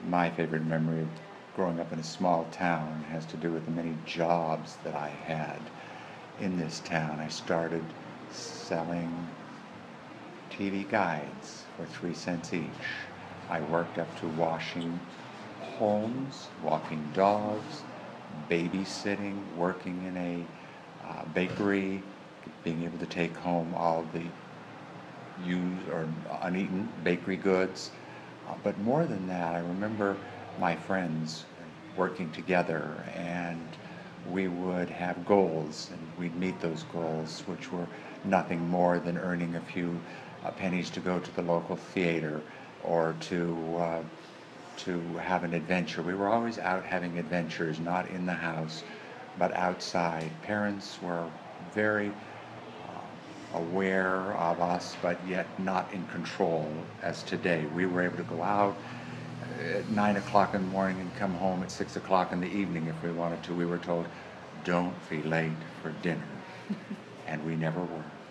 My favorite memory of growing up in a small town has to do with the many jobs that I had in this town. I started selling TV guides for 3 cents each. I worked up to washing homes, walking dogs, babysitting, working in a bakery, being able to take home all the used or uneaten bakery goods. But more than that, I remember my friends working together, and we would have goals and we'd meet those goals, which were nothing more than earning a few pennies to go to the local theater or to have an adventure. We were always out having adventures, not in the house, but outside. Parents were very aware of us, but yet not in control as today. We were able to go out at 9 o'clock in the morning and come home at 6 o'clock in the evening if we wanted to. We were told, don't be late for dinner. And we never were.